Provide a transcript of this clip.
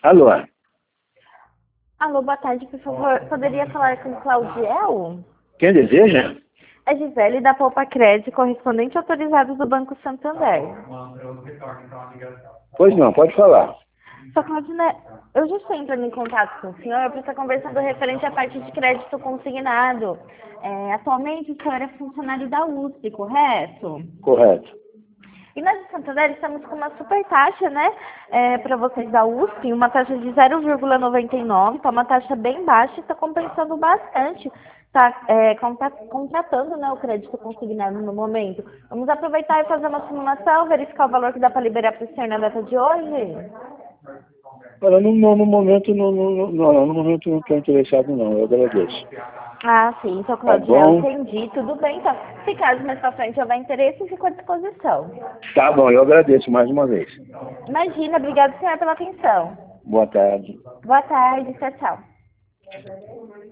Alô, Alô, boa tarde, por favor. Poderia falar com Claudiel? quem deseja? É Gisele da Poupa Crédito, correspondente autorizado do Banco Santander. Pois não, pode falar. Só Claudine, eu já estou entrando em contato com o senhor para estar conversando referente à parte de crédito consignado. Atualmente o senhor é funcionário da USP, correto? Correto. E nós de Santander estamos com uma super taxa, né, para vocês da USP, uma taxa de 0,99, tá uma taxa bem baixa e está compensando bastante. Está contratando, né, o crédito consignado no momento. Vamos aproveitar e fazer uma simulação, verificar o valor que dá para liberar para o senhor na data de hoje? Olha, no momento, no momento não estou interessado não, eu agradeço. Ah, sim, então, Tá Claudiel, bom? entendi, tudo bem, então. Se caso mais para frente houver interesse, fico à disposição. Tá bom, eu agradeço mais uma vez. Imagina, obrigado, senhor, pela atenção. Boa tarde. Boa tarde, tchau, tchau.